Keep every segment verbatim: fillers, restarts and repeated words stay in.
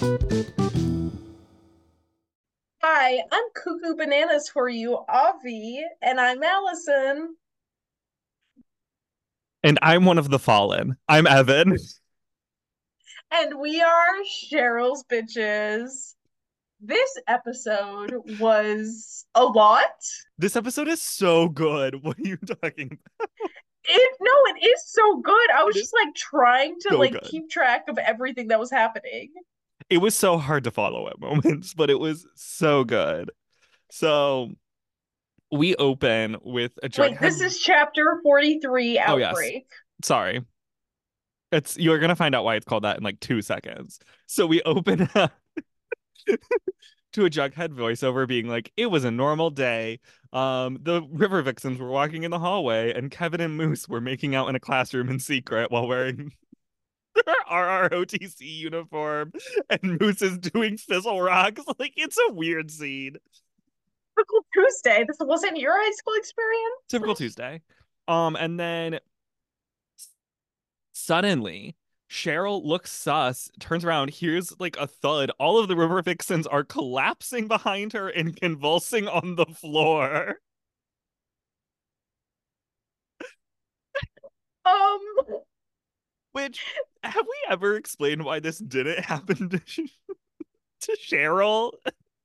Hi, I'm Cuckoo Bananas for you, Avi, and I'm Allison. And I'm one of the fallen. I'm Evan. And we are Cheryl's bitches. This episode was a lot. This episode is so good. What are you talking about? It no, it is so good. I was It is just like trying to so like good. keep track of everything that was happening. It was so hard to follow at moments, but it was so good. So we open with a Wait, this Jughead. is chapter forty-three, Oh, yes. Outbreak. Sorry. It's you're gonna find out why it's called that in like two seconds. So we open up to a Jughead voiceover being like, it was a normal day. Um, the River Vixens were walking in the hallway, and Kevin and Moose were making out in a classroom in secret while wearing R R O T C uniform, and Moose is doing fizzle rocks. Like it's a weird scene. Typical Tuesday. This wasn't your high school experience. Typical Tuesday. Um, and then suddenly Cheryl looks sus, turns around, hears like a thud. All of the River Vixens are collapsing behind her and convulsing on the floor. Um, Which have we ever explained why this didn't happen to, to Cheryl?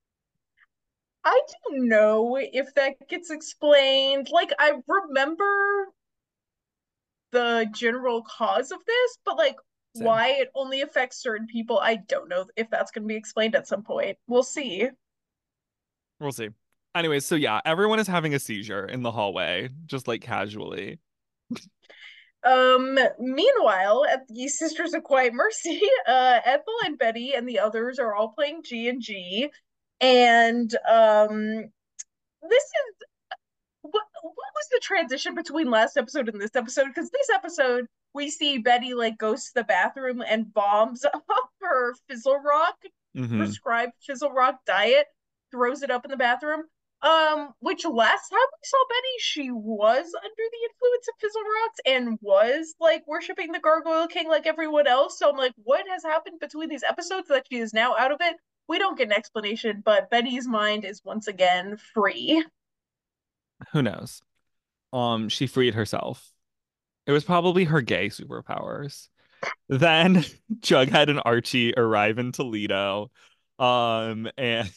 I don't know if that gets explained. Like, I remember the general cause of this, but like Same. why it only affects certain people, I don't know if that's going to be explained at some point. We'll see. We'll see. Anyways, so yeah, everyone is having a seizure in the hallway, just like casually. Um, meanwhile, at the Sisters of Quiet Mercy, uh, Ethel and Betty and the others are all playing G and G, and um, this is what what was the transition between last episode and this episode? Because this episode we see Betty like goes to the bathroom and bombs up her Fizzle Rock Hmm. prescribed Fizzle Rock diet, throws it up in the bathroom. Um, which last time we saw Betty, she was under the influence of Fizzle Rocks and was like worshiping the Gargoyle King like everyone else. So I'm like, what has happened between these episodes that she is now out of it? We don't get an explanation, but Betty's mind is once again free. Who knows? Um, she freed herself. It was probably her gay superpowers. Then Jughead and Archie arrive in Toledo. Um, and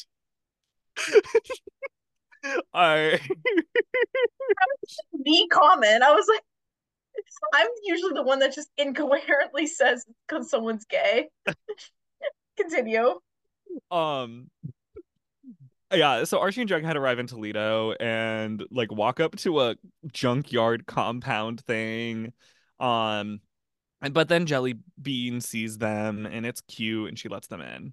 are The comment, I was like, I'm usually the one that just incoherently says because someone's gay. Continue. um yeah, so Archie and Jughead arrive in Toledo and like walk up to a junkyard compound thing. Um, and but then Jelly Bean sees them and it's cute and she lets them in.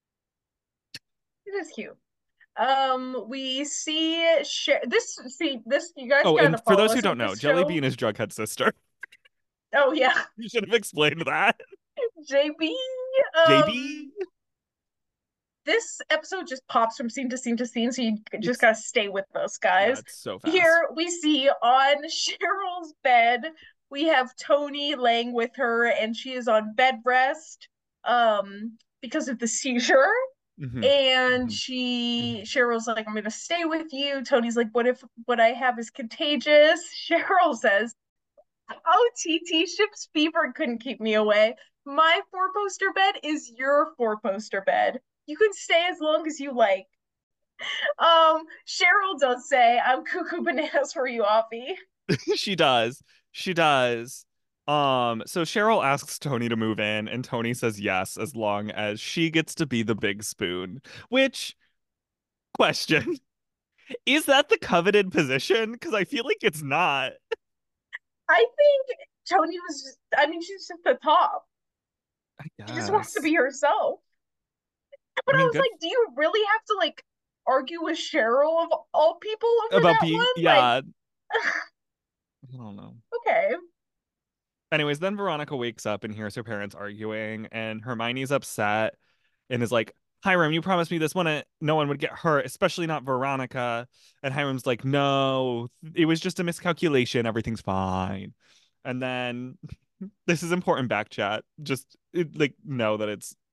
It is cute. Um, we see share this. See this. You guys Oh, gotta and for follow those who us don't with know, this Jelly show. Bean is Jughead's sister. Oh yeah, You should have explained that. J B. Um, J B? this episode just pops from scene to scene to scene, so you just It's gotta stay with us, yeah, guys. it's so fast. Here we see on Cheryl's bed, we have Tony laying with her, and she is on bed rest, um, because of the seizure. Hmm. And Hmm. she Cheryl's like, I'm gonna stay with you. Tony's like, what if what I have is contagious? Cheryl says, oh, T T, ship's fever couldn't keep me away. My four poster bed is your four poster bed. You can stay as long as you like. Um, Cheryl does say, I'm cuckoo bananas for you, Offie. She does. She does. Um, so Cheryl asks Tony to move in, and Tony says yes, as long as she gets to be the big spoon. Which, question, is that the coveted position? Because I feel like it's not. I think Tony was just, I mean, she's just the top. I She just wants to guess. be herself. I But I mean, was good like, do you really have to like argue with Cheryl of all people over about that being, one? Like, yeah, I don't know. okay. Anyways, then Veronica wakes up and hears her parents arguing, and Hermione's upset and is like, Hiram, you promised me this one, no one would get hurt, especially not Veronica. And Hiram's like, no, it was just a miscalculation. Everything's fine. And then this is important back chat. Just it, like know that it's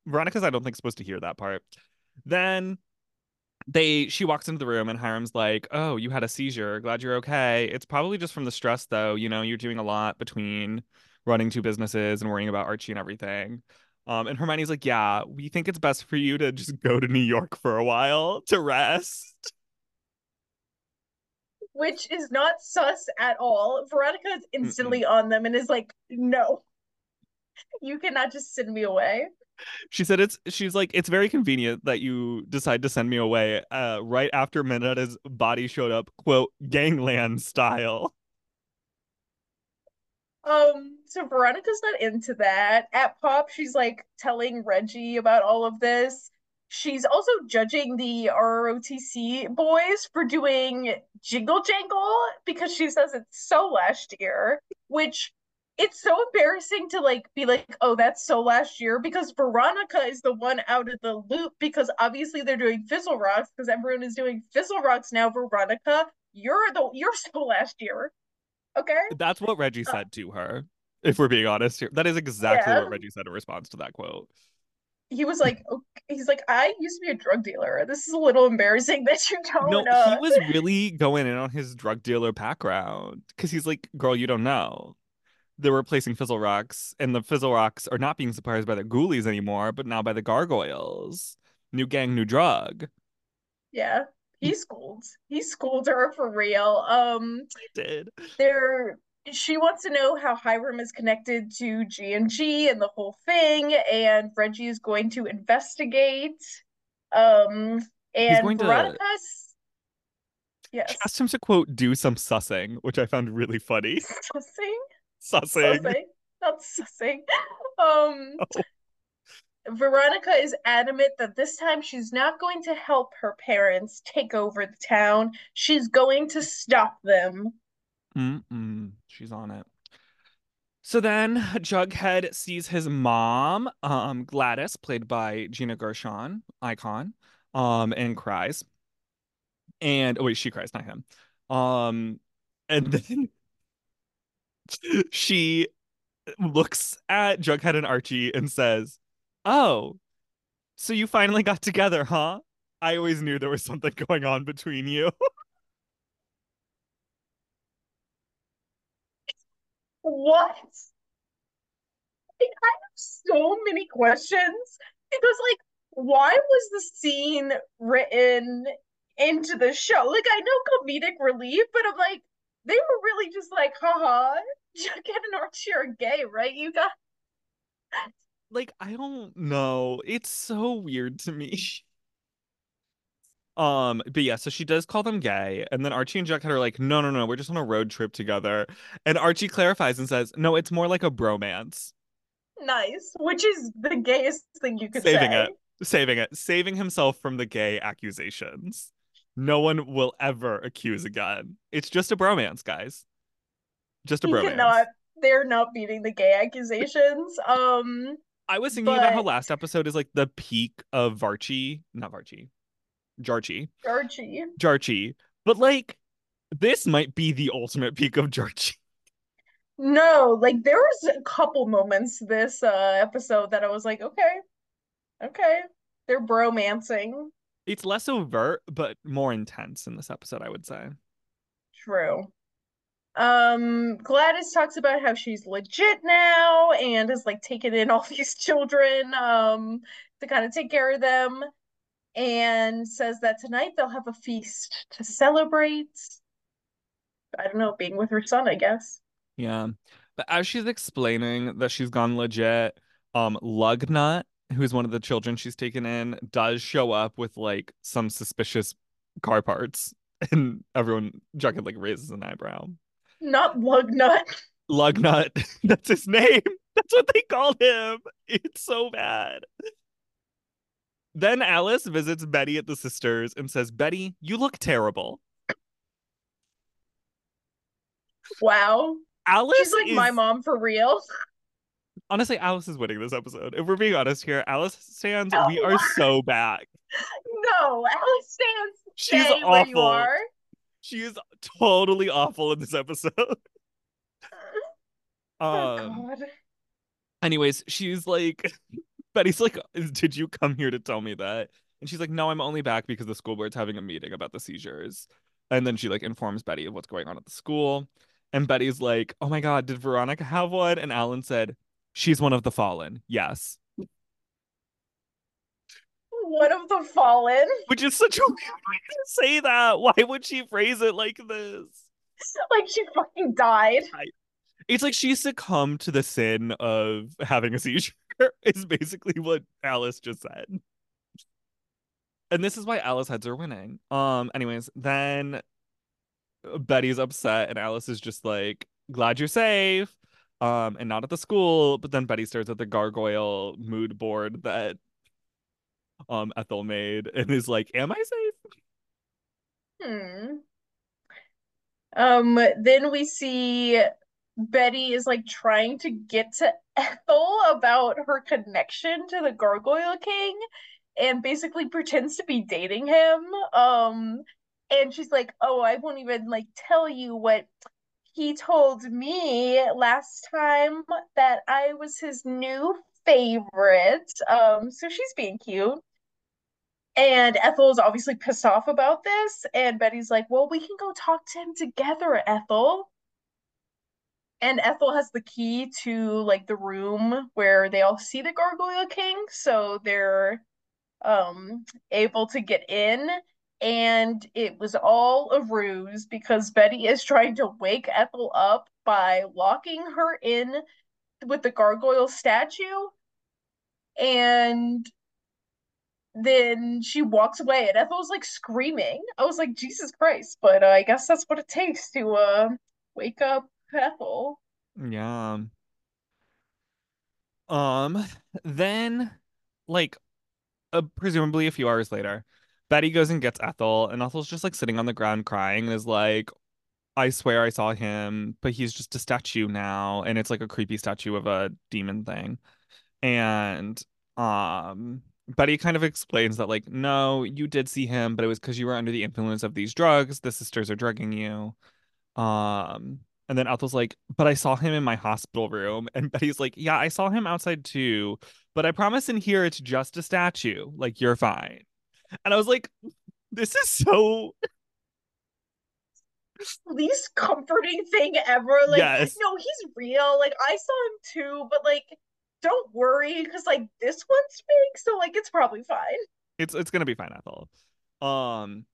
Veronica's, I don't think, supposed to hear that part. Then they she walks into the room and Hiram's like, "Oh, you had a seizure. Glad you're okay. It's probably just from the stress though. You know, you're doing a lot between running two businesses and worrying about Archie and everything." Um, and Hermione's like, "Yeah, we think it's best for you to just go to New York for a while to rest." Which is not sus at all. Veronica is Mm-mm. instantly on them and is like, no, you cannot just send me away. She said it's she's like, "It's very convenient that you decide to send me away uh right after Minetta's body showed up, quote, gangland style." Um, so Veronica's not into that. At Pop, she's like telling Reggie about all of this. She's also judging the R O T C boys for doing Jingle Jangle because she says it's so last year, which it's so embarrassing to like be like, oh, that's so last year because Veronica is the one out of the loop because obviously they're doing Fizzle Rocks because everyone is doing Fizzle Rocks now. Veronica, you're the you're so last year, okay? That's what Reggie Uh, said to her, if we're being honest here. That is exactly yeah. what Reggie said in response to that quote. He was like, okay. He's like, I used to be a drug dealer. This is a little embarrassing that you No, don't. he Uh, was really going in on his drug dealer background because he's like, "Girl, you don't know. They're replacing Fizzle Rocks, and the Fizzle Rocks are not being surprised by the Ghoulies anymore, but now by the Gargoyles. New gang, new drug." yeah, he schooled. He schooled her for real. Um, He did. there. She wants to know how Hiram is connected to G and G and the whole thing, and Reggie is going to investigate. Um, He's and going to. Veronica's She yes, asked him to, quote, do some sussing, which I found really funny. sussing, Sussing. sussing, not sussing. Um, Oh. Veronica is adamant that this time she's not going to help her parents take over the town. She's going to stop them. Mm-mm. She's on it. So then Jughead sees his mom, um, Gladys, played by Gina Gershon, icon, um, and cries. And oh wait, she cries, not him. Um, and then she looks at Jughead and Archie and says, "Oh, so you finally got together, huh? I always knew there was something going on between you." What? Like, I have so many questions because, like, why was the scene written into the show? Like, I know comedic relief, but I'm like, they were really just like, haha, Jughead and Archie are gay, right? You got Like, I don't know. It's so weird to me. Um, but yeah, so she does call them gay, and then Archie and Jughead are like, "No, no, no, we're just on a road trip together." And Archie clarifies and says, "No, it's more like a bromance." nice, which is the gayest thing you could Saving say. it, saving it, saving himself from the gay accusations. No one will ever accuse again. It's just a bromance, guys. Just a He bromance. cannot, they're not beating the gay accusations. Um, I was thinking about how but last episode is like the peak of Varchi, not Varchi, Jarchi, Archie, Jarchi, but like this might be the ultimate peak of Jarchi. no, like there was a couple moments this uh episode that I was like, okay, okay, they're bromancing. It's less overt, but more intense in this episode, I would say. True. Um, Gladys talks about how she's legit now and has like taken in all these children um to kind of take care of them and says that tonight they'll have a feast to celebrate. I don't know, being with her son, I guess. Yeah. But as she's explaining that she's gone legit, um, Lugnut, who's one of the children she's taken in, does show up with like some suspicious car parts. And everyone, Jughead, like raises an eyebrow. Not Lugnut. Lugnut, that's his name. That's what they called him. It's so bad. Then Alice visits Betty at the sisters and says, "Betty, you look terrible." Wow. She's Alice like my is mom for real. honestly, Alice is winning this episode. If we're being honest here, Alice stands, we No, are so back. no, Alice stands, She's stay where you awful. are. She is totally awful in this episode. Oh Um, God. anyways, she's like Betty's like, did you come here to tell me that? And she's like, no, I'm only back because the school board's having a meeting about the seizures. And then she like informs Betty of what's going on at the school. And Betty's like, oh my God, did Veronica have one? And Alan said, she's one of the fallen. Yes. One of the fallen. Which is such a weird way to say that. Why would she phrase it like this? Like she fucking died. I, it's like she succumbed to the sin of having a seizure, is basically what Alice just said. And this is why Alice heads are winning. Um, anyways, then Betty's upset and Alice is just like, glad you're safe. Um, and not at the school, but then Betty stares at the gargoyle mood board that um Ethel made and is like, am I safe? Hmm. Um, then we see Betty is like trying to get to Ethel about her connection to the Gargoyle King and basically pretends to be dating him. Um, and she's like, "Oh, I won't even like tell you what he told me last time that I was his new favorite." Um, so she's being cute. And Ethel is obviously pissed off about this. And Betty's like, well, we can go talk to him together, Ethel. And Ethel has the key to like the room where they all see the Gargoyle King. So they're um able to get in. And it was all a ruse because Betty is trying to wake Ethel up by locking her in with the gargoyle statue. And then she walks away and Ethel's like screaming. I was like, Jesus Christ, but uh, I guess that's what it takes to uh wake up Ethel. Yeah. Um, then like uh, presumably a few hours later, Betty goes and gets Ethel, and Ethel's just like sitting on the ground crying and is like, I swear I saw him, but he's just a statue now, and it's like a creepy statue of a demon thing. And um Betty kind of explains that like, no, you did see him, but it was because you were under the influence of these drugs. The sisters are drugging you. Um, and then Ethel's like, but I saw him in my hospital room. And Betty's like, yeah, I saw him outside too, but I promise in here it's just a statue. Like, you're fine. And I was like, this is so Least comforting thing ever. Like, yes. no, he's real. Like, I saw him too, but like, don't worry, because like this one's fake, so like it's probably fine. It's it's gonna be fine, Ethel. Um,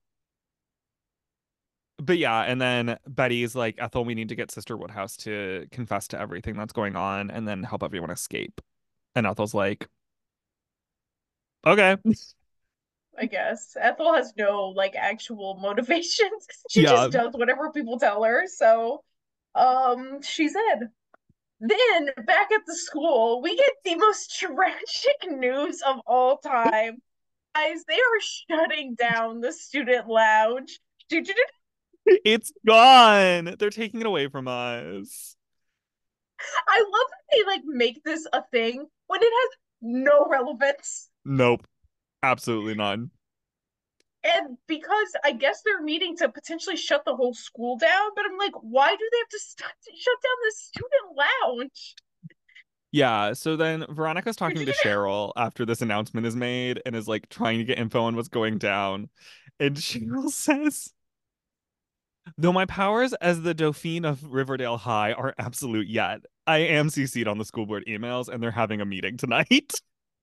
but yeah, and then Betty's like, Ethel, we need to get Sister Woodhouse to confess to everything that's going on and then help everyone escape. And Ethel's like, okay. I guess Ethel has no like actual motivations. She Yeah, just does whatever people tell her. So, um, she's in. Then back at the school, we get the most tragic news of all time. Guys, they are shutting down the student lounge. it's gone. They're taking it away from us. I love that they like make this a thing when it has no relevance. Nope, absolutely none. And because I guess they're meeting to potentially shut the whole school down, but I'm like, why do they have to st- shut down the student lounge? Yeah, so then Veronica's talking to Cheryl after this announcement is made and is like trying to get info on what's going down. And Cheryl says, though my powers as the Dauphine of Riverdale High are absolute yet, I am C C'd on the school board emails and they're having a meeting tonight.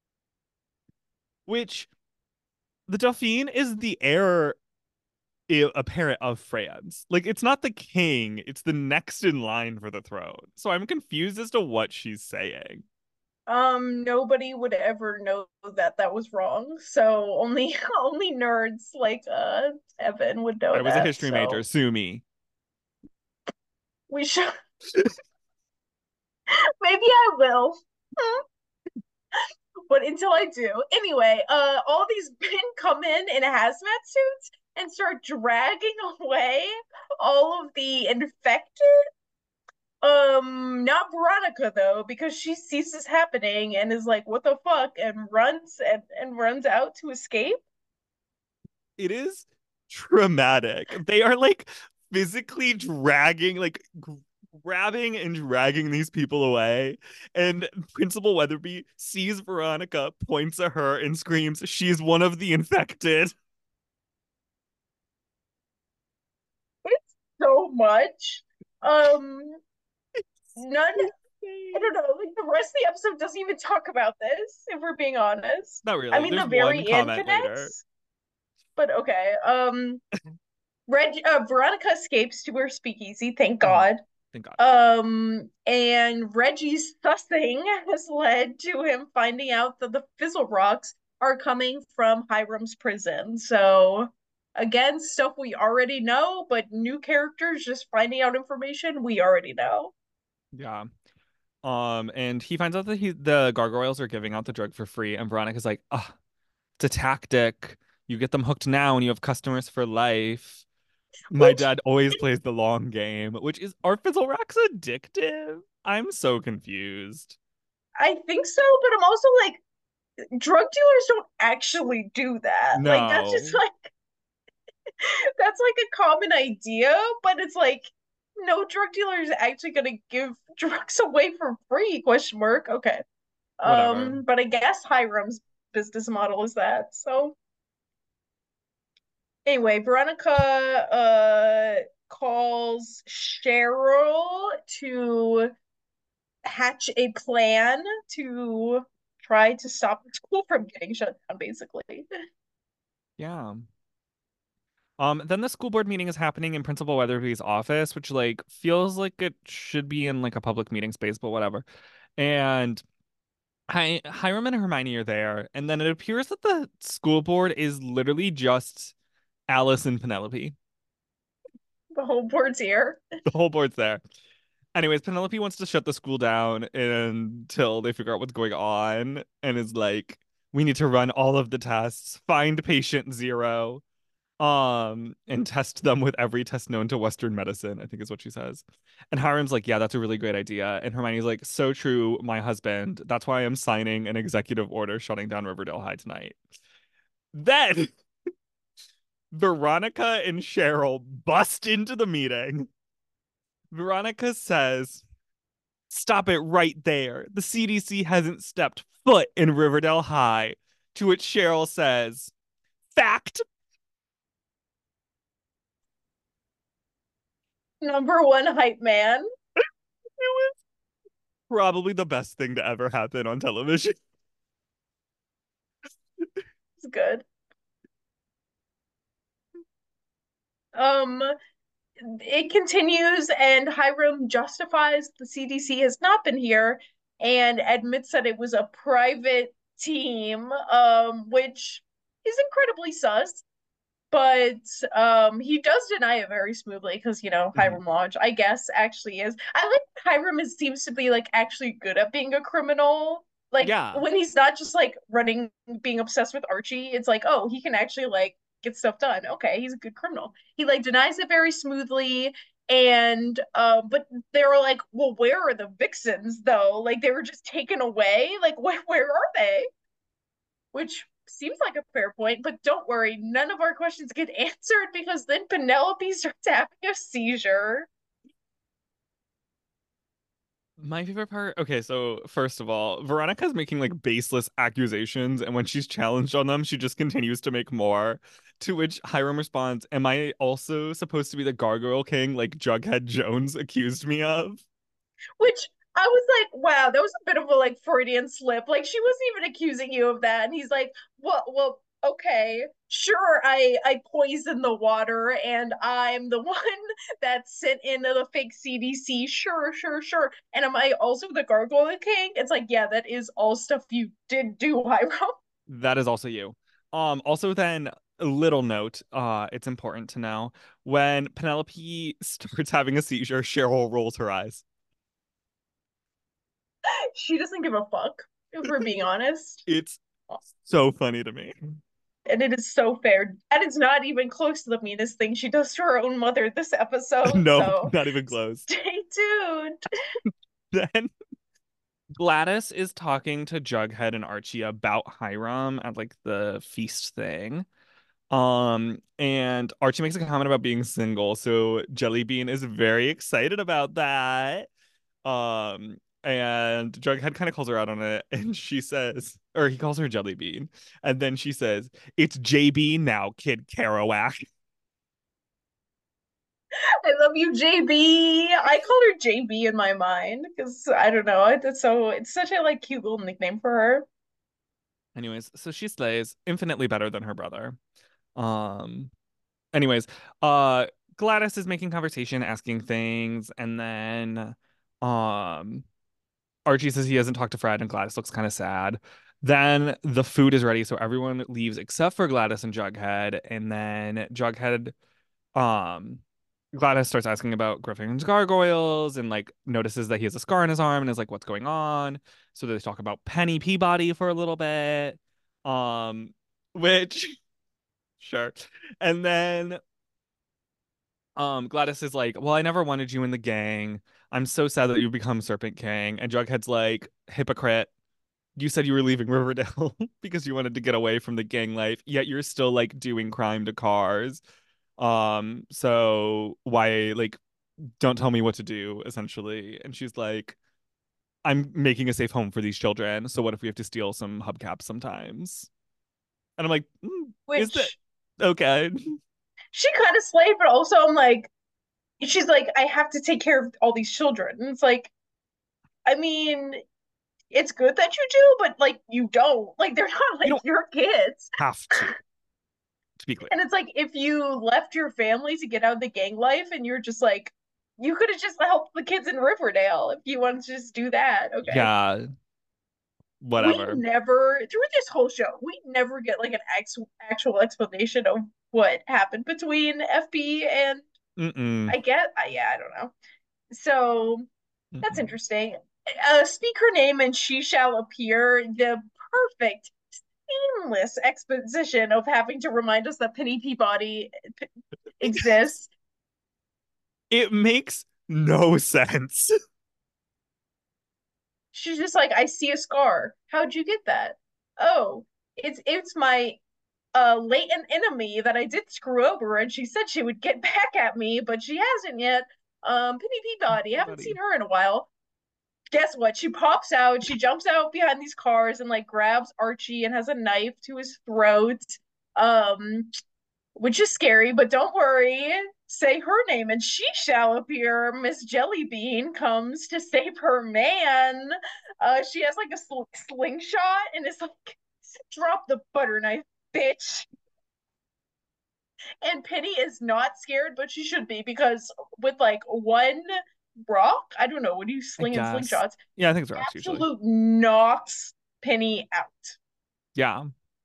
Which the Dauphine is the heir apparent of France. Like it's not the king, it's the next in line for the throne. So I'm confused as to what she's saying. Um, nobody would ever know that that was wrong. So only only nerds like uh Evan would know I was a that. history major, So sue me. we should maybe I will. But until I do, anyway, uh, all these men come in in hazmat suits and start dragging away all of the infected. Um, not Veronica though, because she sees this happening and is like, "What the fuck?" and runs and and runs out to escape. It is traumatic. They are like physically dragging, like grabbing and dragging these people away. And Principal Weatherby sees Veronica, points at her, and screams, "She's one of the infected." It's so much. Um, none. I don't know. Like the rest of the episode doesn't even talk about this. If we're being honest, Not I really. mean There's the one very end comment later. connects, but okay. Um, Reg, uh, Veronica escapes to her speakeasy. Thank Mhm. God. Thank God. Um, and Reggie's sussing has led to him finding out that the Fizzle Rocks are coming from Hiram's prison. So, again, stuff we already know, but new characters just finding out information we already know. Yeah. Um, and he finds out that he the gargoyles are giving out the drug for free, and Veronica's like, "Ah, it's a tactic. You get them hooked now, and you have customers for life." My Which dad always plays the long game, which is, are Fizzle Rocks addictive? I'm so confused. I think so, but I'm also like, drug dealers don't actually do that. Like, that's just No. like, that's like a common idea, but it's like, no drug dealer is actually gonna give drugs away for free, question mark. Okay. Whatever. Um, but I guess Hiram's business model is that. So anyway, Veronica uh calls Cheryl to hatch a plan to try to stop the school from getting shut down, basically. Yeah. Um, then the school board meeting is happening in Principal Weatherby's office, which like feels like it should be in like a public meeting space, but whatever. And Hi Hiram and Hermione are there, and then it appears that the school board is literally just Alice and Penelope. The whole board's here. The whole board's there. Anyways, Penelope wants to shut the school down until they figure out what's going on, and is like, "We need to run all of the tests, find patient zero, um, and test them with every test known to Western medicine," I think is what she says. And Hiram's like, "Yeah, that's a really great idea." And Hermione's like, "So true, my husband. That's why I'm signing an executive order shutting down Riverdale High tonight." Then Veronica and Cheryl bust into the meeting. Veronica says, "Stop it right there. The C D C hasn't stepped foot in Riverdale High." To which Cheryl says, "Fact." Number one hype man. It was probably the best thing to ever happen on television. It's good. Um, it continues, and Hiram justifies the C D C has not been here and admits that it was a private team, um, which is incredibly sus. But um, he does deny it very smoothly because you know Mhm. Hiram Lodge, I guess, actually is. I like Hiram is seems to be like actually good at being a criminal. Like Yeah. when he's not just like running, being obsessed with Archie. It's like, oh, he can actually like get stuff done. Okay, he's a good criminal. He like denies it very smoothly. And uh, but they were like, well, where are the vixens though? Like they were just taken away. Like where where are they? Which seems like a fair point, but don't worry, none of our questions get answered because then Penelope starts having a seizure. My favorite part. Okay, so first of all, Veronica's making like baseless accusations, and when she's challenged on them, she just continues to make more. To which Hiram responds, "Am I also supposed to be the Gargoyle King like Jughead Jones accused me of?" Which I was like, wow, that was a bit of a like Freudian slip. Like she wasn't even accusing you of that. And he's like, well, well, okay, sure, I I poisoned the water and I'm the one that sent in the fake C D C. Sure, sure, sure. And am I also the Gargoyle King? It's like, yeah, that is all stuff you did do, Hiram. That is also you. Um, also then a little note, uh, it's important to know when Penelope starts having a seizure, Cheryl rolls her eyes. She doesn't give a fuck, if we're being honest. It's so funny to me. And it is so fair. And it's not even close to the meanest thing she does to her own mother this episode. No, So not even close. stay tuned. Then Gladys is talking to Jughead and Archie about Hiram at like the feast thing. Um, and Archie makes a comment about being single, so Jellybean is very excited about that. Um, and Jughead kind of calls her out on it, and she says, or he calls her Jellybean, and then she says, "It's J B now, Kid Kerouac." I love you, J B. I call her J B in my mind because I don't know. It's so it's such a like cute little nickname for her. Anyways, so she slays infinitely better than her brother. Um, anyways, uh, Gladys is making conversation, asking things, and then, um, Archie says he hasn't talked to Fred, and Gladys looks kind of sad. Then the food is ready, so everyone leaves except for Gladys and Jughead. And then Jughead, um, Gladys starts asking about Griffin's gargoyles and like notices that he has a scar on his arm and is like, "What's going on?" So they talk about Penny Peabody for a little bit, um, which sure. And then um Gladys is like, "Well, I never wanted you in the gang. I'm so sad that you become Serpent King." And Jughead's like, "Hypocrite. You said you were leaving Riverdale because you wanted to get away from the gang life, yet you're still like doing crime to cars. Um, so why like don't tell me what to do, essentially." And she's like, "I'm making a safe home for these children. So what if we have to steal some hubcaps sometimes?" And I'm like, mm, is that Which okay? she kind of slayed, but also I'm like, she's like, I have to take care of all these children. And it's like, I mean, it's good that you do, but like you don't. Like they're not You like don't your kids. have to, to be clear. And it's like if you left your family to get out of the gang life and you're just like, you could have just helped the kids in Riverdale if you wanted to just do that. Okay. Yeah, We whatever. never, through this whole show, we never get like an ex- actual explanation of what happened between F B and Mm-mm. I get, uh, yeah, I don't know. So that's Mm-mm. interesting. Uh, speak her name and she shall appear. The perfect, seamless exposition of having to remind us that Penny Peabody p- exists. It makes no sense. She's just like, I see a scar. How'd you get that? Oh, it's it's my uh latent enemy that I did screw over, and she said she would get back at me, but she hasn't yet. Um, Penny Peabody, haven't seen Buddy. her in a while. Guess what? She pops out, she jumps out behind these cars and like grabs Archie and has a knife to his throat. Um, which is scary, but don't worry. Say her name and she shall appear. Miss Jellybean comes to save her man. Uh, she has like a sl- slingshot and it's like, drop the butter knife, bitch. And Penny is not scared, but she should be because with like one rock, I don't know, what do you I sling and guess. slingshots? Yeah, I think it's rocks usually. Absolute knocks Penny out. Yeah.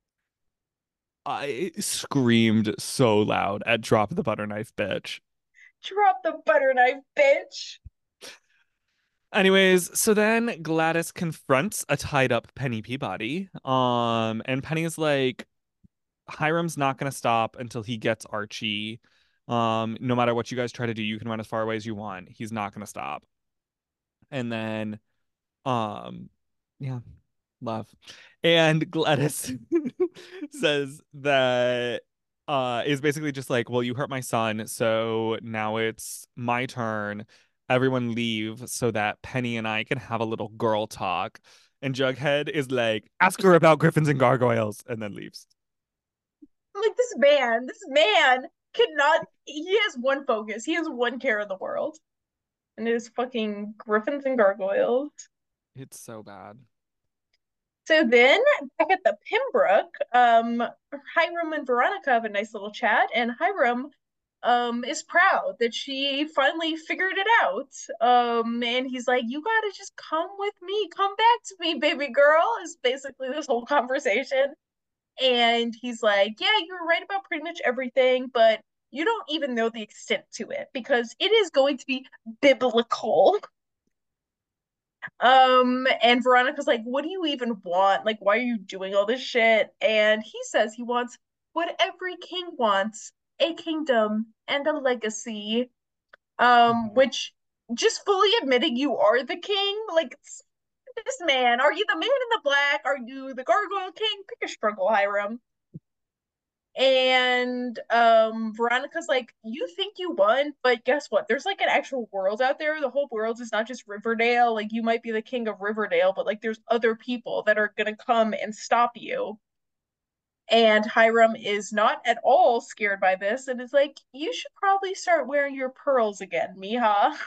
I screamed so loud at Drop the Butter Knife, bitch. Drop the butter knife, bitch. Anyways, so then Gladys confronts a tied up Penny Peabody. Um, and Penny's like, Hiram's not gonna stop until he gets Archie. Um, no matter what you guys try to do, you can run as far away as you want. He's not gonna stop. And then, um, yeah, love. And Gladys says that uh is basically just like, well, you hurt my son, so now it's my turn. Everyone leave so that Penny and I can have a little girl talk. And Jughead is like, ask her about griffins and gargoyles, and then leaves. I'm like, this man, this man cannot, he has one focus. He has one care in the world. And it is fucking Griffins and Gargoyles. It's so bad. So then back at the Pembroke, um, Hiram and Veronica have a nice little chat, and Hiram um is proud that she finally figured it out. Um, and he's like, "You gotta just come with me, come back to me, baby girl." Is basically this whole conversation. And he's like, "Yeah, you're right about pretty much everything, but you don't even know the extent to it because it is going to be biblical." Um, and Veronica's like, "What do you even want? Like, why are you doing all this shit?" And he says he wants what every king wants, a kingdom and a legacy. Um, Mhm. which just fully admitting you are the king, like this man, are you the man in the black? Are you the gargoyle king? Pick a struggle, Hiram. And um Veronica's like, you think you won, but guess what? There's like an actual world out there. The whole world is not just Riverdale. Like you might be the king of Riverdale, but like there's other people that are gonna come and stop you. And Hiram is not at all scared by this and is like, you should probably start wearing your pearls again, Miha.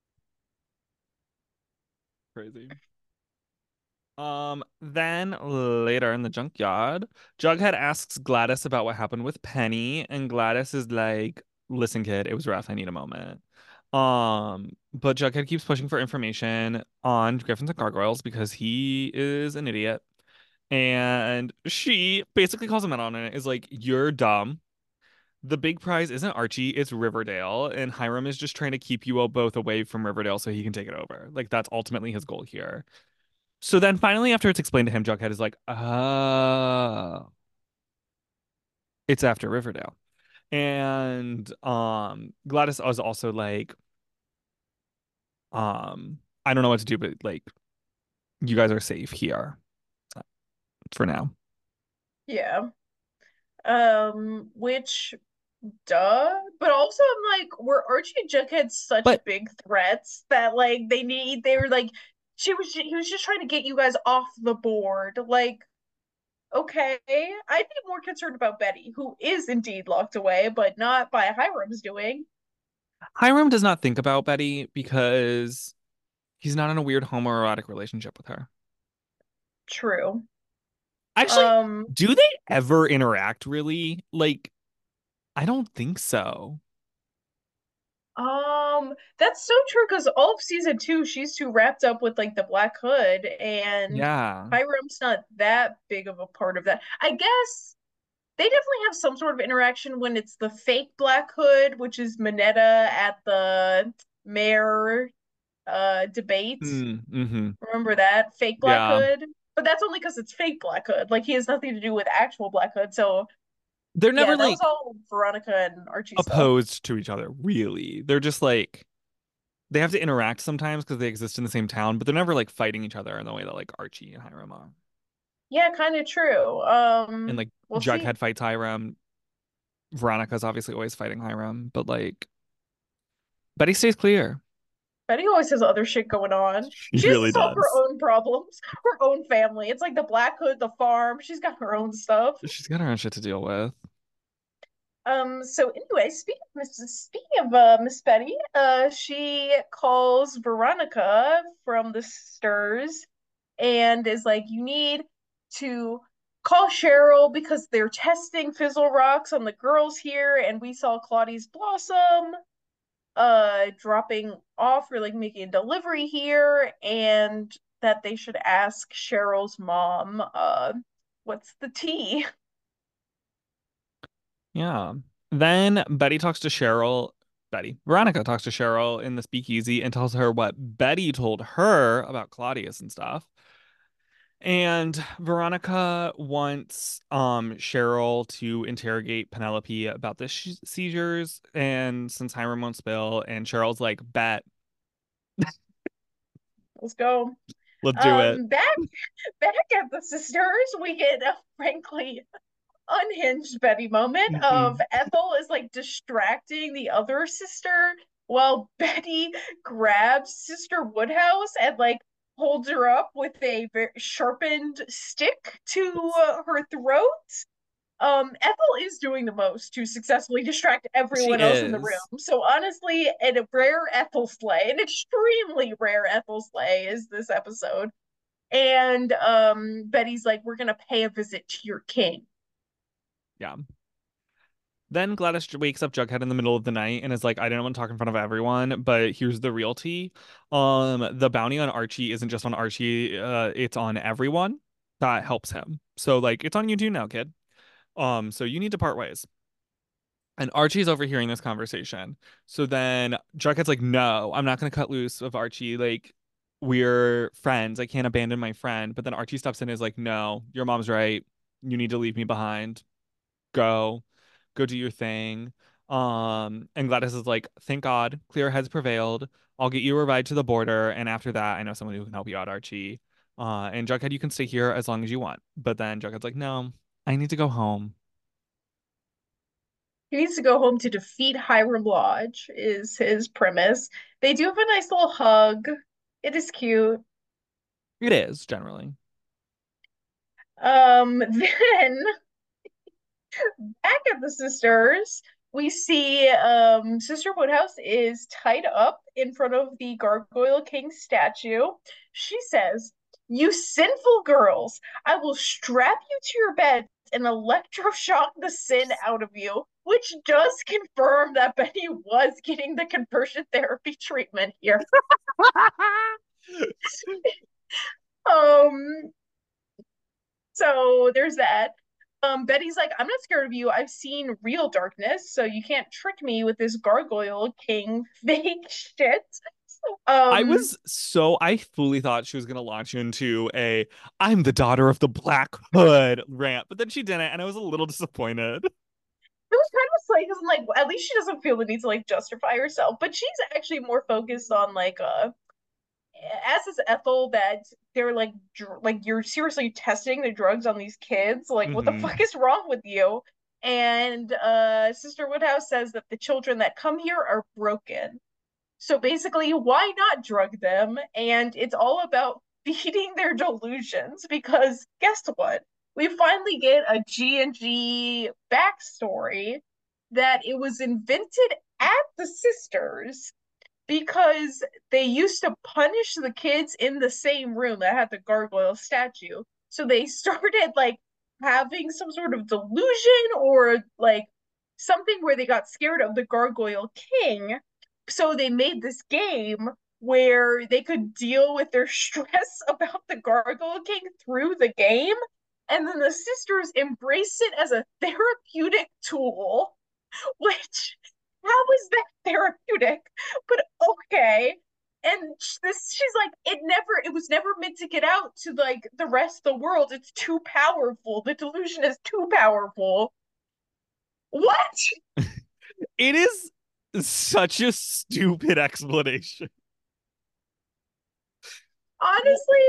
Crazy. Um, then later in the junkyard, Jughead asks Gladys about what happened with Penny, and Gladys is like, "Listen, kid, it was rough. I need a moment." Um, but Jughead keeps pushing for information on Griffins and Gargoyles because he is an idiot. And she basically calls him out on it, is like, "You're dumb. The big prize isn't Archie, it's Riverdale, and Hiram is just trying to keep you all both away from Riverdale so he can take it over. Like that's ultimately his goal here." So then finally, after it's explained to him, Jughead is like, oh, it's after Riverdale. And um Gladys was also like, um, I don't know what to do, but like you guys are safe here for now. Yeah. Um, which duh. But also I'm like, were Archie and Jughead such But big threats that like they need they were like she was he was just trying to get you guys off the board. Like, okay, I'd be more concerned about Betty, who is indeed locked away, but not by Hiram's doing. Hiram does not think about Betty because he's not in a weird homoerotic relationship with her. True. Actually, Um, do they ever interact really? Like, I don't think so. um, that's so true because all of season two, she's too wrapped up with like the Black Hood, and Yeah. Hiram's not that big of a part of that. I guess they definitely have some sort of interaction when it's the fake Black Hood, which is Minetta at the mayor uh debate. Mm, hmm. Remember that fake Black Yeah. Hood? But that's only because it's fake Black Hood. Like he has nothing to do with actual Black Hood. So They're yeah, never that was like all Veronica and Archie stuff. opposed to each other, really. They're just like they have to interact sometimes because they exist in the same town, but they're never like fighting each other in the way that like Archie and Hiram are. Yeah, kind of true. And Um, like we'll see. Jughead fights Hiram. Veronica's obviously always fighting Hiram, but like Betty stays clear. Betty always has other shit going on. She She has to really solve her does. own problems, her own family. It's like the Black Hood, the farm. She's got her own stuff. She's got her own shit to deal with. Um, so anyway, speaking of Miss speaking of uh, Miss Betty, uh, she calls Veronica from the Sturs and is like, "You need to call Cheryl because they're testing Fizzle Rocks on the girls here, and we saw Claudia's Blossom uh dropping off or like making a delivery here, and that they should ask Cheryl's mom, uh, what's the tea?" Yeah. Then Betty talks to Cheryl. Betty. Veronica talks to Cheryl in the speakeasy and tells her what Betty told her about Claudius and stuff. And Veronica wants um Cheryl to interrogate Penelope about the sh seizures, and since Hiram won't spill, and Cheryl's like, "Bet, Let's go. let's do it." Um, back back at the sisters, we get a frankly unhinged Betty moment of Mhm. Ethel is like distracting the other sister while Betty grabs Sister Woodhouse and like holds her up with a very sharpened stick to uh, her throat. Um, Ethel is doing the most to successfully distract She everyone else in the is. room. So honestly, a rare Ethel slay, an extremely rare Ethel slay is this episode. And um, Betty's like, "We're gonna pay a visit to your king." Yeah. Then Gladys wakes up Jughead in the middle of the night and is like, "I didn't want to talk in front of everyone, but here's the real tea. Um, the bounty on Archie isn't just on Archie, uh, it's on everyone that helps him. So like it's on you too now, kid. Um, so you need to part ways." And Archie's overhearing this conversation. So then Jughead's like, "No, I'm not gonna cut loose of Archie. Like, we're friends. I can't abandon my friend." But then Archie steps in and is like, "No, your mom's right. You need to leave me behind. Go, go do your thing." Um, and Gladys is like, "Thank God, clear heads prevailed. I'll get you a ride to the border, and after that, I know someone who can help you out, Archie. Uh, and Jughead, you can stay here as long as you want." But then Jughead's like, "No, I need to go home." He needs to go home to defeat Hiram Lodge, is his premise. They do have a nice little hug. It is cute. It is generally. Um, then back at the sisters, we see um Sister Woodhouse is tied up in front of the Gargoyle King statue. She says, "You sinful girls, I will strap you to your bed and electroshock the sin out of you." Which does confirm that Betty was getting the conversion therapy treatment here. Um, so there's that. Um, Betty's like, "I'm not scared of you. I've seen real darkness, so you can't trick me with this Gargoyle King fake shit." I Um, was so I fully thought she was gonna launch into a "I'm the daughter of the Black Hood" rant, but then she didn't, and I was a little disappointed. it was kind of like, because like at least she doesn't feel the need to like justify herself, but she's actually more focused on like uh as is Ethel that they're like dr- like you're seriously testing the drugs on these kids. Like, what the Hmm. fuck is wrong with you? And uh Sister Woodhouse says that the children that come here are broken. So basically, why not drug them? And it's all about feeding their delusions because guess what? We finally get a G and G backstory that it was invented at the sisters because they used to punish the kids in the same room that had the gargoyle statue. So they started like having some sort of delusion or like something where they got scared of the gargoyle king. So they made this game where they could deal with their stress about the gargoyle king through the game. And then the sisters embrace it as a therapeutic tool, which how is that therapeutic? But okay. And this, she's like, it never, it was never meant to get out to like the rest of the world. It's too powerful. The delusion is too powerful. What? It is such a stupid explanation. Honestly,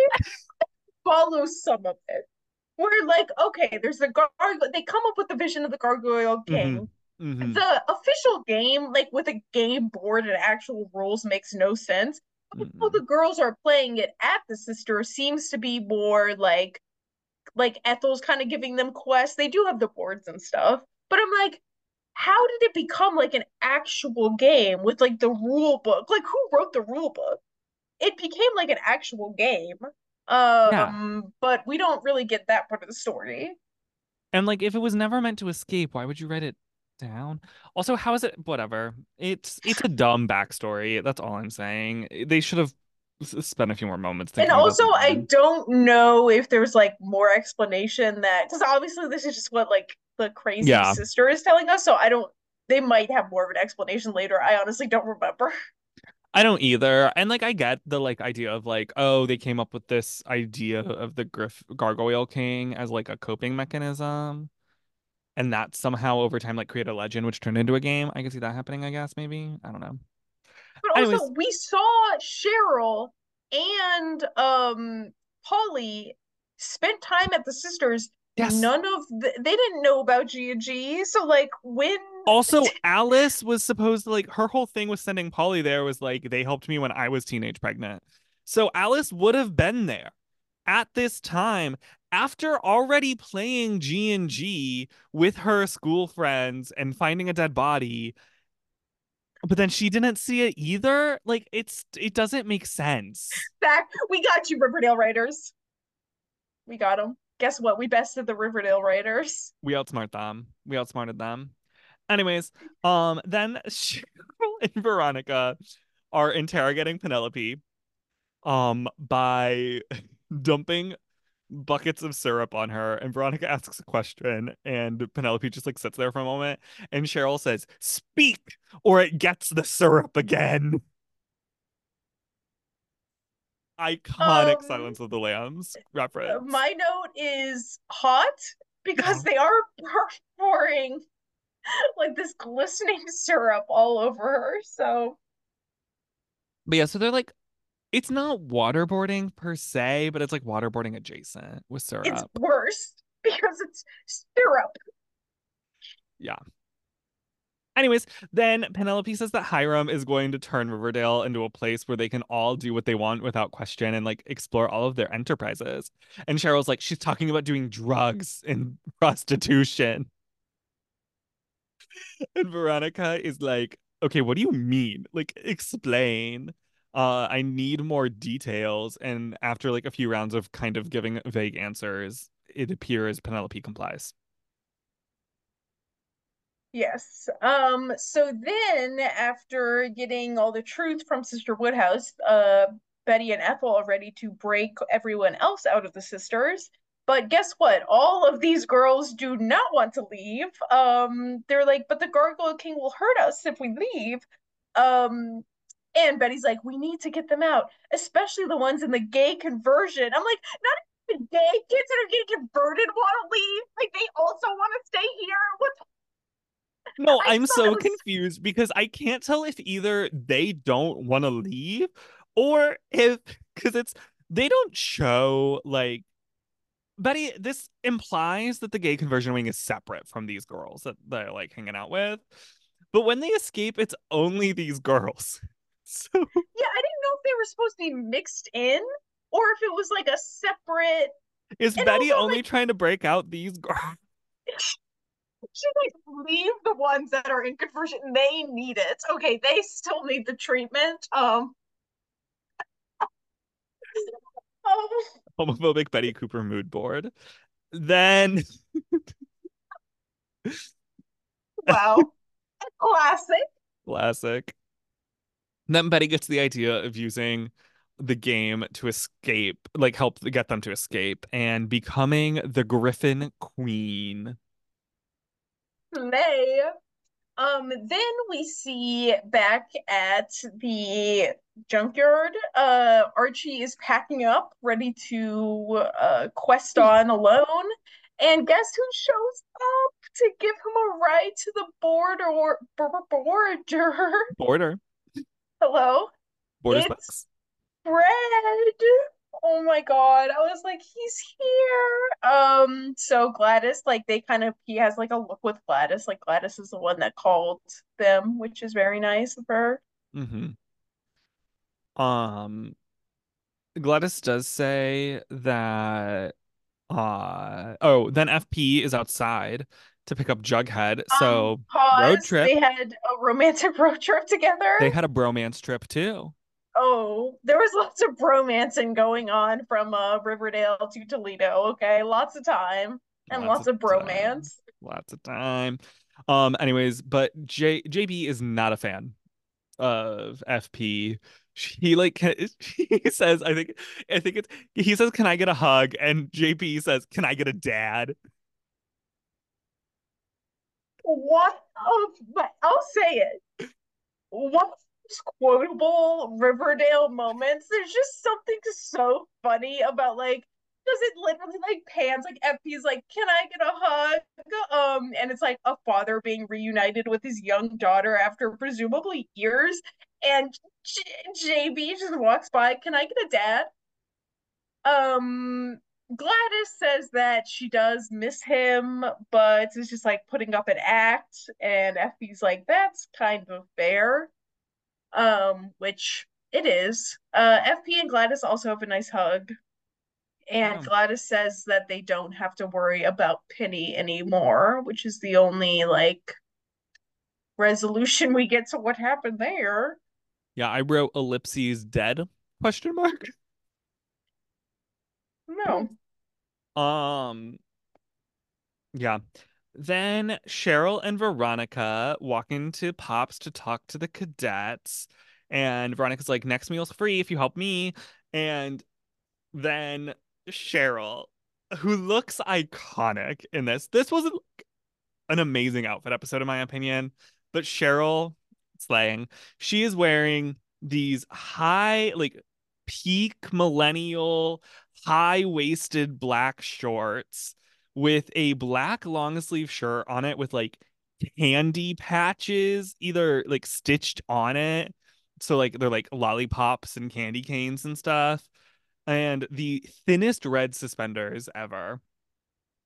follow some of it. Where like, okay, there's the gargoyle. They come up with the vision of the Gargoyle Hmm. King. Hmm. The official game, like with a game board and actual rules, makes no sense. How Hmm. the girls are playing it at the sister seems to be more like like Ethel's kind of giving them quests. They do have the boards and stuff, but I'm like, how did it become like an actual game with like the rule book? Like, who wrote the rule book? It became like an actual game. Yeah. Um, but we don't really get that part of the story. And like if it was never meant to escape, why would you write it down? Also, how is it whatever? It's it's a dumb backstory. That's all I'm saying. They should have s- spent a few more moments And thinking about also, the I villain. don't know if there's like more explanation that because obviously this is just what like the crazy Yeah. sister is telling us. So I don't. They might have more of an explanation later. I honestly don't remember. I don't either. And like I get the like idea of like, oh, they came up with this idea of the Griff Gargoyle King as like a coping mechanism. And that somehow over time like created a legend which turned into a game. I can see that happening, I guess, maybe. I don't know. But also, Anyways, we saw Cheryl and um Polly spent time at the sisters. yes. None of the, they didn't know about G and G. So like when Also, Alice was supposed to like her whole thing with sending Polly there was like they helped me when I was teenage pregnant. So Alice would have been there at this time after already playing G and G with her school friends and finding a dead body, but then she didn't see it either. Like it's it doesn't make sense. back, we got you, Riverdale writers. We got them. Guess what? We bested the Riverdale writers. We outsmart them. We outsmarted them. Anyways, um then Cheryl and Veronica are interrogating Penelope um by dumping buckets of syrup on her, and Veronica asks a question and Penelope just like sits there for a moment and Cheryl says speak or it gets the syrup again. Iconic Um, Silence of the Lambs reference. my note is hot Yeah. because they are pouring like this glistening syrup all over her. So But yeah, so they're like it's not waterboarding per se, but it's like waterboarding adjacent with it's syrup. worse because it's syrup. Yeah. Anyways, then Penelope says that Hiram is going to turn Riverdale into a place where they can all do what they want without question and like explore all of their enterprises. And Cheryl's like, she's talking about doing drugs and prostitution. And Veronica is like, okay, what do you mean? Like, explain. Uh, I need more details. And after like a few rounds of kind of giving vague answers, it appears Penelope complies. Yes. Um, so then after getting all the truth from Sister Woodhouse, uh, Betty and Ethel are ready to break everyone else out of the sisters. But guess what? All of these girls do not want to leave. Um, they're like, but the Gargoyle King will hurt us if we leave. Um, and Betty's like, we need to get them out, especially the ones in the gay conversion. I'm like, not even gay kids that are getting converted want to leave. Like they also want to stay here. What's No, I I'm just thought that so was confused because I can't tell if either they don't want to leave or if because it's they don't show like Betty, this implies that the gay conversion wing is separate from these girls that they're like hanging out with. But when they escape, it's only these girls. So yeah, I didn't know if they were supposed to be mixed in or if it was like a separate. is And Betty also, only like, trying to break out these girls? should like leave the ones that are in conversion. They need it. Okay, they still need the treatment. Um, um Homophobic Betty Cooper mood board. Then wow, classic. classic. Then Betty gets the idea of using the game to escape, like help get them to escape and becoming the Griffin Queen. They Um, then we see back at the junkyard, uh, Archie is packing up, ready to uh, quest on alone. And guess who shows up to give him a ride to the border or border? Border. Hello, Border it's Specs. Fred. Oh my God. I was like, he's here. Um, so Gladys, like they kind of he has like a look with Gladys. Like Gladys is the one that called them, which is very nice of her. Mm-hmm. Um, Gladys does say that uh oh, then F P is outside to pick up Jughead. Um, So road pause. trip. They had a romantic road trip together. They had a bromance trip too. Oh, there was lots of bromancing going on from uh Riverdale to Toledo. Okay, lots of time and Lots lots of of time. bromance. Lots of time. Um, anyways, but J JB is not a fan of F P. He like he says, I think I think it's he says, "Can I get a hug?" And J P says, "Can I get a dad?" What of but I'll say it. One of those quotable Riverdale moments. There's just something so funny about like, does it literally like pans like F P's like, can I get a hug? Um, and it's like a father being reunited with his young daughter after presumably years, and J- JB just walks by. Can I get a dad? Um, Gladys says that she does miss him, but it's just like putting up an act, and Effie's like, that's kind of fair, um, which it is. Uh, F P and Gladys also have a nice hug, and Yeah. Gladys says that they don't have to worry about Penny anymore, which is the only like resolution we get to what happened there. Yeah, I wrote ellipses dead question mark. No. Um, yeah. Then Cheryl and Veronica walk into Pops to talk to the cadets. And Veronica's like, next meal's free if you help me. And then Cheryl, who looks iconic in this. This was an amazing outfit episode, in my opinion. But Cheryl slaying. She is wearing these high, like peak millennial, high-waisted black shorts with a black long sleeve shirt on it with like candy patches, either like stitched on it. So like they're like lollipops and candy canes and stuff. And the thinnest red suspenders ever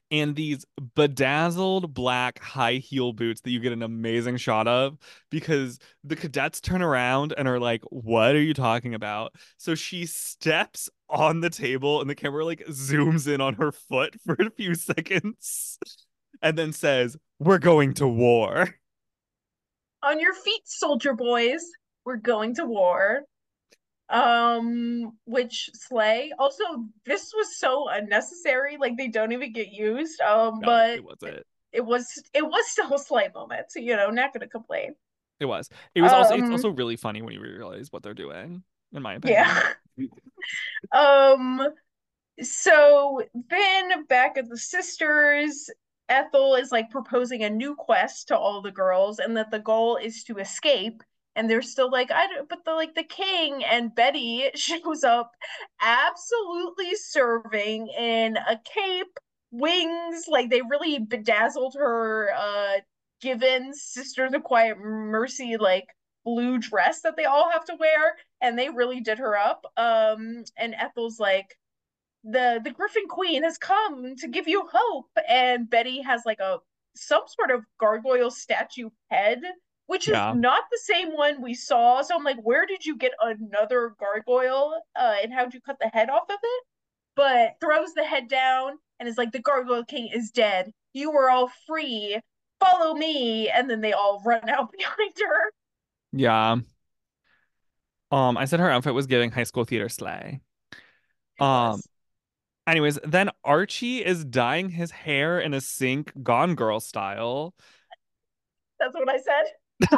and these bedazzled black high heel boots that you get an amazing shot of because the cadets turn around and are like, "What are you talking about?" So she steps on the table and the camera like zooms in on her foot for a few seconds and then says, "We're going to war." On your feet, soldier boys. We're going to war. Um, which slay. Also, this was so unnecessary. Like they don't even get used. Um, No, but it wasn't. it was it was still a slay moment. So, you know, not gonna complain. It was. It was also it's Um, also really funny when you realize what they're doing, in my opinion. yeah. Um, So then back at the sisters, Ethel is like proposing a new quest to all the girls, and that the goal is to escape. And they're still like, I don't, but the like the king and Betty shows up absolutely serving in a cape, wings, like they really bedazzled her uh given Sisters of Quiet Mercy like blue dress that they all have to wear, and they really did her up. Um, and Ethel's like the the Griffin Queen has come to give you hope, and Betty has like a some sort of gargoyle statue head, which is Yeah. not the same one we saw. So I'm like, where did you get another gargoyle? Uh, and how'd you cut the head off of it? But throws the head down and is like, the Gargoyle King is dead. You are all free. Follow me. And then they all run out behind her. Yeah. Um, I said her outfit was giving high school theater slay. It Um, was. anyways, then Archie is dyeing his hair in a sink, Gone Girl style. That's what I said.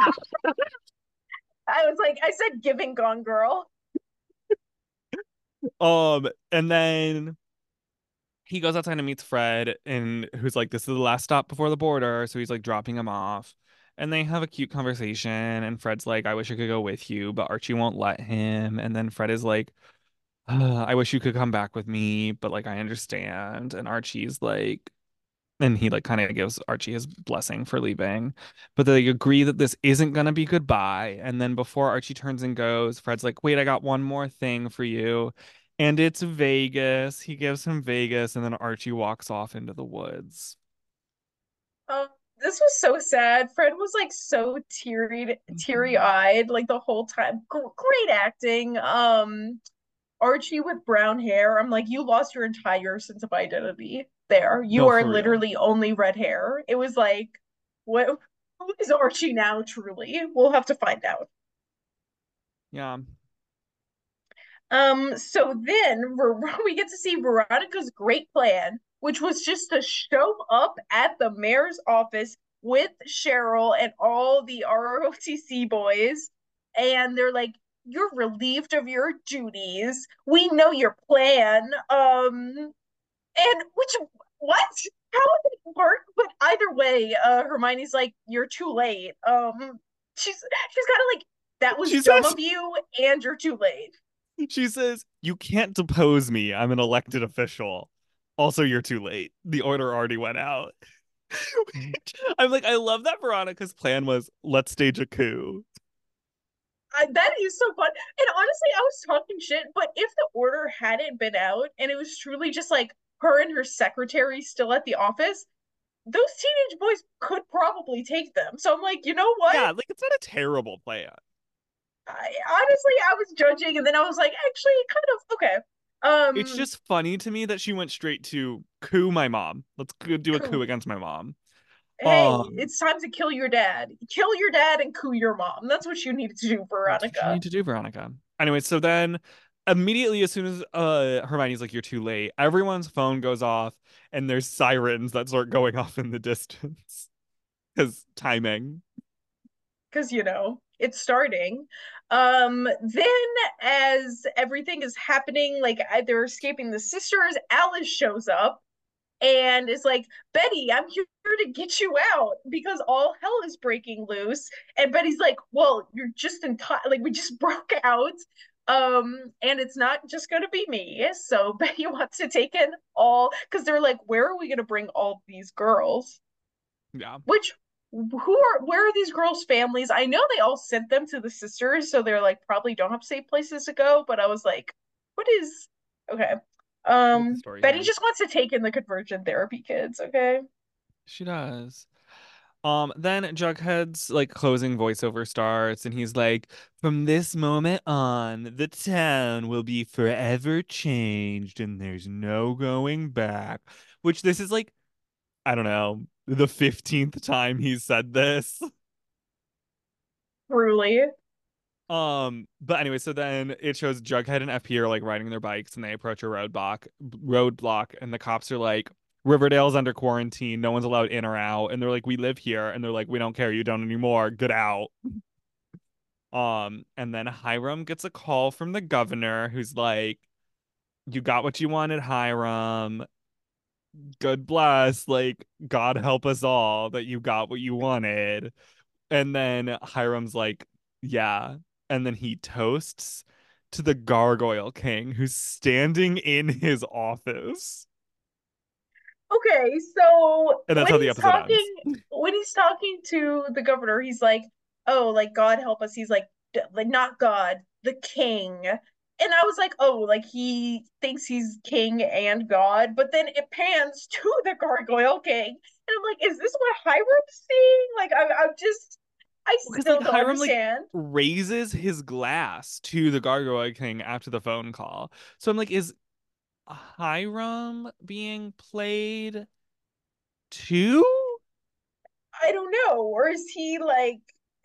I was like, I said giving Gone Girl. Um, and then he goes outside and meets Fred, and who's like, "This is the last stop before the border," so he's like dropping him off. And they have a cute conversation, and Fred's like, "I wish I could go with you," but Archie won't let him. And then Fred is like, uh, "I wish you could come back with me, but like I understand." And Archie's like, and he like kind of gives Archie his blessing for leaving. But they agree that this isn't gonna be goodbye. And then before Archie turns and goes, Fred's like, "Wait, I got one more thing for you." And it's Vegas. He gives him Vegas, and then Archie walks off into the woods. Um, this was so sad. Fred was like so teary, Mhm. teary-eyed like the whole time. G great acting. Um, Archie with brown hair. I'm like, you lost your entire sense of identity there. You No, are for real. literally only red hair. It was like, what? Who is Archie now? Truly, we'll have to find out. Yeah. Um, so then we get to see Veronica's great plan, which was just to show up at the mayor's office with Cheryl and all the R O T C boys. And they're like, you're relieved of your duties. We know your plan. Um, and which, what? How would it work? But either way, uh, Hermione's like, you're too late. Um, she's she's kind of like, that was She dumb says, of you, and you're too late. she says, "You can't depose me. I'm an elected official. Also, you're too late. The order already went out." I'm like, I love that Veronica's plan was let's stage a coup. I, that is so fun. And honestly, I was talking shit, but if the order hadn't been out and it was truly just like her and her secretary still at the office, those teenage boys could probably take them. So I'm like, you know what? Yeah, like it's not a terrible plan. I, honestly, I was judging, and then I was like, actually, kind of okay. It's Um, just funny to me that she went straight to coup my mom. Let's do a coup coup. against my mom. Hey, Um, it's time to kill your dad. Kill your dad and coup your mom. That's what you needed to do, that's what you Veronica. need to do, Veronica. Anyway, so then immediately as soon as uh Hermione's like, "You're too late," everyone's phone goes off and there's sirens that start going off in the distance. Because timing. Because you know it's starting. Um, then as everything is happening, like they're escaping the sisters, Alice shows up and is like, Betty, I'm here to get you out because all hell is breaking loose. And Betty's like, well, you're just in time, like we just broke out. Um, and it's not just gonna be me. So Betty wants to take in all because they're like, where are we gonna bring all these girls? Yeah. Which who are where are these girls' families? I know they all sent them to the sisters, so they're like probably don't have safe places to go. But I was like, what is okay? What's the Um, story Betty here? just wants to take in the conversion therapy kids, okay? She does. Um, then Jughead's like closing voiceover starts, and he's like, "From this moment on, the town will be forever changed, and there's no going back." Which this is like, I don't know, the fifteenth time he's said this. Truly. Um, but anyway, so then it shows Jughead and F P are like riding their bikes, and they approach a roadblock, roadblock, and the cops are like, "Riverdale's under quarantine. No one's allowed in or out." And they're like, "We live here," and they're like, "We don't care. You don't anymore. Get out." Um, and then Hiram gets a call from the governor who's like, "You got what you wanted, Hiram. God bless. Like, God help us all that you got what you wanted." And then Hiram's like, "Yeah." And then he toasts to the Gargoyle King who's standing in his office. Okay, so And that's when how the he's episode ends. talking, when he's talking to the governor, he's like, "Oh, like God help us." He's like, D- like not God, the king. And I was like, "Oh, like he thinks he's king and God." But then it pans to the Gargoyle King, and I'm like, "Is this what Hiram's seeing?" Like, I'm, I'm just, I Because like still don't Hiram like understand. raises his glass to the Gargoyle King after the phone call. So I'm like, is Hiram being played too? I don't know, or is he like,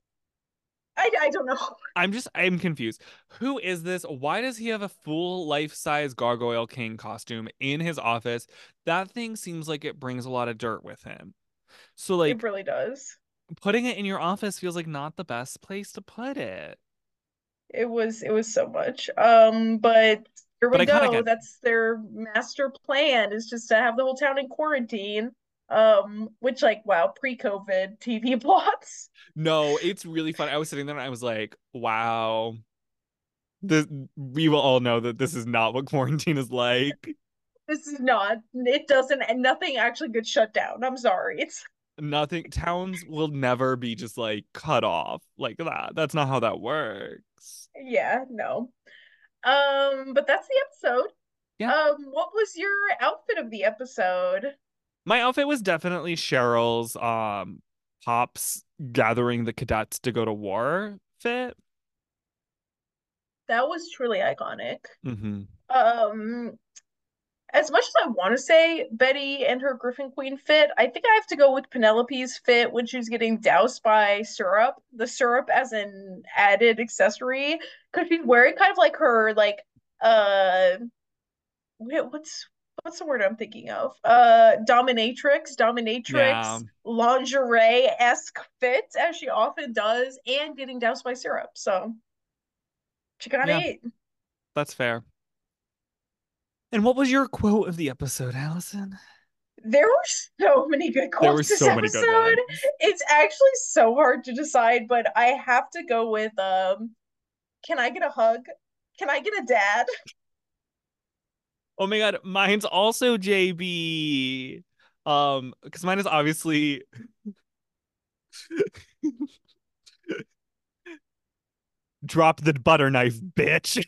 I, I don't know. I'm just I'm confused. Who is this? Why does he have a full life-size Gargoyle King costume in his office? That thing seems like it brings a lot of dirt with him. So It like really does. putting it in your office feels like not the best place to put it. It was it was so much. Um, but here But we I kind of go. get it. That's their master plan is just to have the whole town in quarantine. Um, which like wow, pre-COVID T V plots. No, it's really fun. I was sitting there and I was like, wow. This we will all know that this is not what quarantine is like. This is not. It doesn't. And nothing actually gets shut down. I'm sorry. It's Nothing, towns will never be just like cut off like that. That's not how that works. yeah, no. Um, but that's the episode. Yeah. Um, what was your outfit of the episode? My outfit was definitely Cheryl's um pops gathering the cadets to go to war fit. That was truly iconic. Mm-hmm. Um, as much as I want to say Betty and her Griffin Queen fit, I think I have to go with Penelope's fit when she's getting doused by syrup. The syrup as an added accessory because she's wearing kind of like her like uh what's what's the word I'm thinking of? Uh dominatrix, Yeah. dominatrix lingerie-esque fit as she often does and getting doused by syrup. So she got Yeah, it. that's fair. And what was your quote of the episode, Allison? There were so many good There were quotes this so many good episode. ones. It's actually so hard to decide, but I have to go with um can I get a hug? Can I get a dad? Oh my God, mine's also J B. Um, because mine is obviously drop the butter knife, bitch.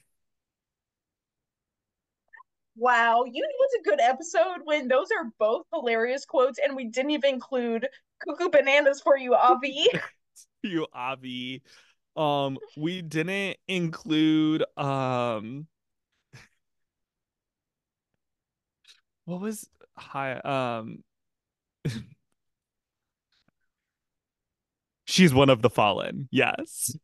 Wow, you know what's a good episode when those are both hilarious quotes and we didn't even include cuckoo bananas for you, Avi. You Avi. Um, we didn't include um what was hi um she's one of the fallen. Yes.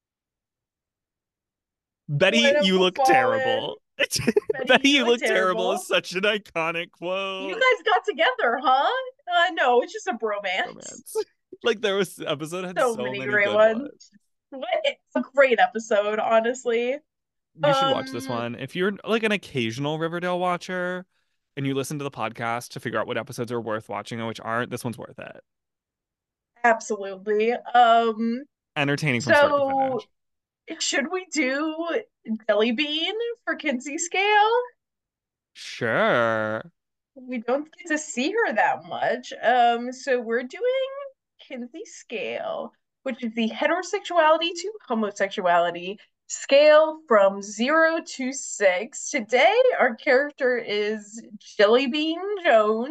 Betty, One of you the look fallen. terrible. Betty, Betty, you you look look terrible is terrible. such an iconic You quote. guys got together, huh? Uh, no, it's just a bromance. Romance. Like there was episode had So so many many great good ones. ones. What it's a great episode, honestly. You should watch this Um, one. If you're like an occasional Riverdale watcher and you listen to the podcast to figure out what episodes are worth watching and which aren't, this one's worth it. absolutely. Um, Entertaining from start to so finish. should we do Jelly Bean for Kinsey Scale? Sure. We don't get to see her that much. Um, so we're doing Kinsey Scale, which is the heterosexuality to homosexuality. Scale from zero to six. Today, our character is Jellybean Jones.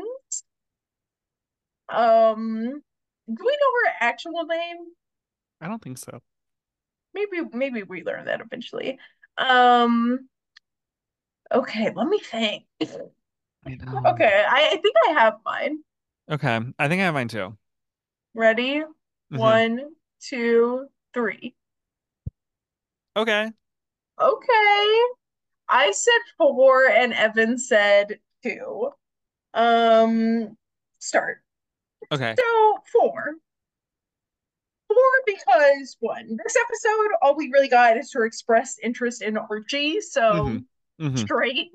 Um, do we know her actual name? I don't think so. Maybe, maybe we learn that eventually. Um, okay, let me think. I know. Okay, I, I think I have mine. Okay, I think I have mine too. Ready? Hmm. One, two, three. Okay. Okay. I said four and Evan said two. Um, start. Okay. So four. Four because one, this episode, all we really got is her expressed interest in Archie, Hmm. so Hmm. straight.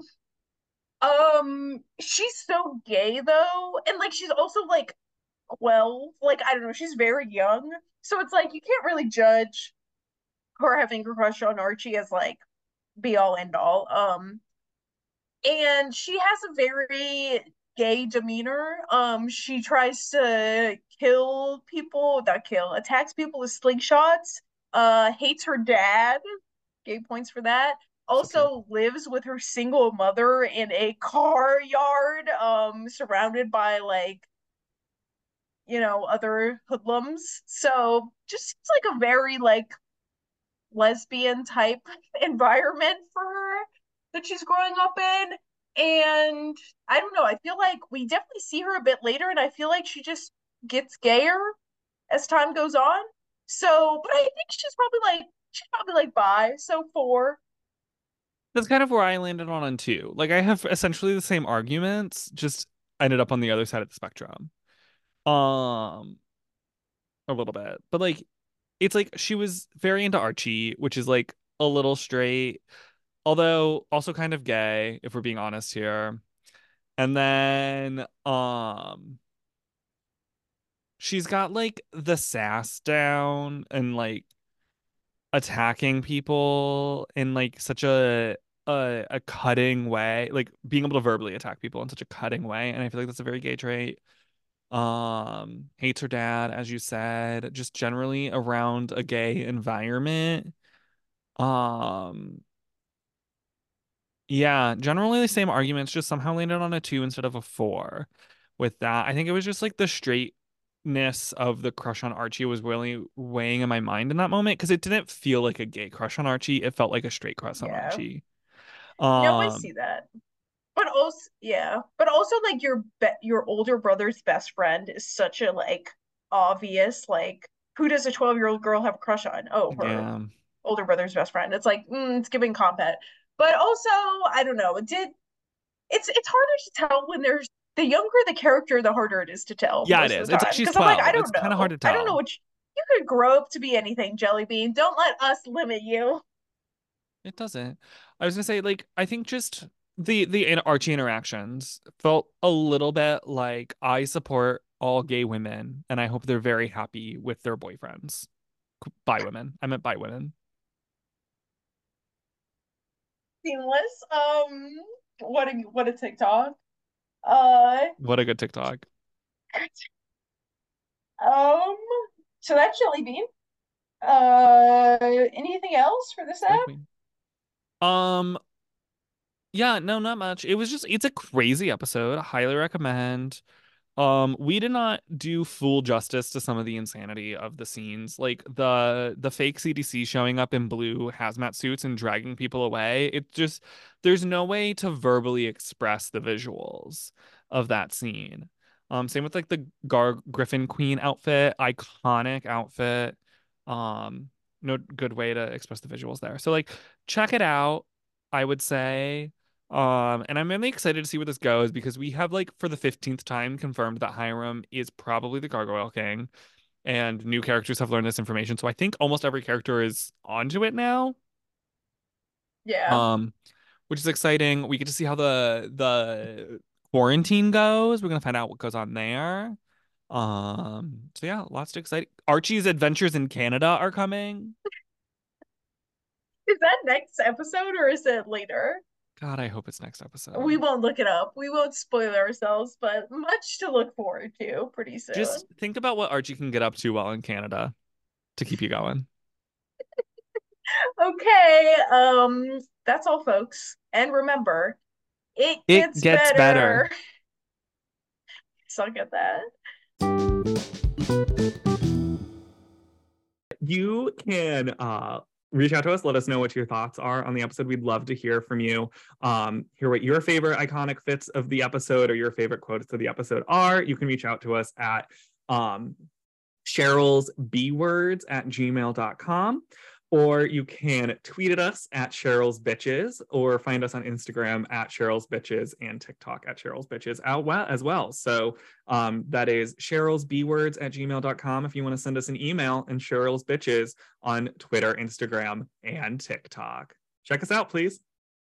Um, she's so gay though, and like she's also like twelve, like I don't know, she's very young. So it's like you can't really judge her having a crush on Archie as like be all end all. Um, and she has a very gay demeanor. Um, she tries to kill people, not kill, attacks people with slingshots. Uh, hates her dad. Gay points for that. So true. Also lives with her single mother in a car yard, um, surrounded by like you know other hoodlums. So just seems like a very like lesbian type environment for her that she's growing up in. And I don't know, I feel like we definitely see her a bit later, and I feel like she just gets gayer as time goes on. So, but I think she's probably like, she's probably like bi, so four. That's kind of where I landed on on two. Like I have essentially the same arguments, just ended up on the other side of the spectrum. Um, a little bit. But like it's like she was very into Archie, which is like a little straight, although also kind of gay, if we're being honest here. And then um she's got like the sass down and like attacking people in like such a a, a cutting way, like being able to verbally attack people in such a cutting way. And I feel like that's a very gay trait. Um, hates her dad, as you said, just generally around a gay environment. Um, yeah, generally the same arguments, just somehow landed on a two instead of a four with that. I think it was just like the straightness of the crush on Archie was really weighing in my mind in that moment because it didn't feel like a gay crush on Archie. It felt like a straight crush on Yeah. Archie. No, I Um, see that. But also, yeah. But also, like your be your older brother's best friend is such a like obvious like who does a twelve year old girl have a crush on? Oh, her yeah. older brother's best friend. It's like mm, it's giving compet. But also, I don't know. It did. It's it's harder to tell when there's the younger the character, the harder it is to tell Yeah, it most of is. the It's like time. she's Because I'm like, I twelve. It's don't kind of hard know. to I don't know tell. what you, you could grow up to be anything, Jelly Bean. Don't let us limit you. It doesn't. I was gonna say, like, I think just the the in- Archie interactions felt a little bit like I support all gay women, and I hope they're very happy with their boyfriends. Bi women. I meant bi women. Seamless. Um, what a what a TikTok. Uh, What a good TikTok. um, so that's Jelly Bean. Uh, anything else for this Slay app? Queen. Um, yeah, no, not much. It was just it's a crazy episode. I highly recommend. Um, we did not do full justice to some of the insanity of the scenes. Like the the fake C D C showing up in blue hazmat suits and dragging people away. It just there's no way to verbally express the visuals of that scene. Um, same with like the Gar Griffin Queen outfit, iconic outfit. Um, no good way to express the visuals there. So like check it out, I would say. Um, and I'm really excited to see where this goes because we have like for the fifteenth time confirmed that Hiram is probably the Gargoyle King, and new characters have learned this information. So I think almost every character is onto it now. Yeah. Um, which is exciting. We get to see how the the quarantine goes. We're gonna find out what goes on there. Um, so yeah, lots to excite. Archie's adventures in Canada are coming. Is that next episode or is it later? God, I hope it's next We episode. won't look it up. We won't spoil ourselves, but much to look forward to pretty Just soon. think about what Archie can get up to while in Canada to keep you going. Okay, um, that's all, folks. And remember, it It gets gets better. better. Suck at that. You can uh reach out to us, let us know what your thoughts are on the episode. We'd love to hear from you. Um, hear what your favorite iconic fits of the episode or your favorite quotes of the episode are. You can reach out to us at um Cheryl's B words at gmail dot com. Or you can tweet at us at Cheryl's Bitches, or find us on Instagram at Cheryl's Bitches and TikTok at Cheryl's Bitches as well. So um, that is Cheryl's B words at gmail dot com if you want to send us an email, and Cheryl's Bitches on Twitter, Instagram, and TikTok. Check us out, please.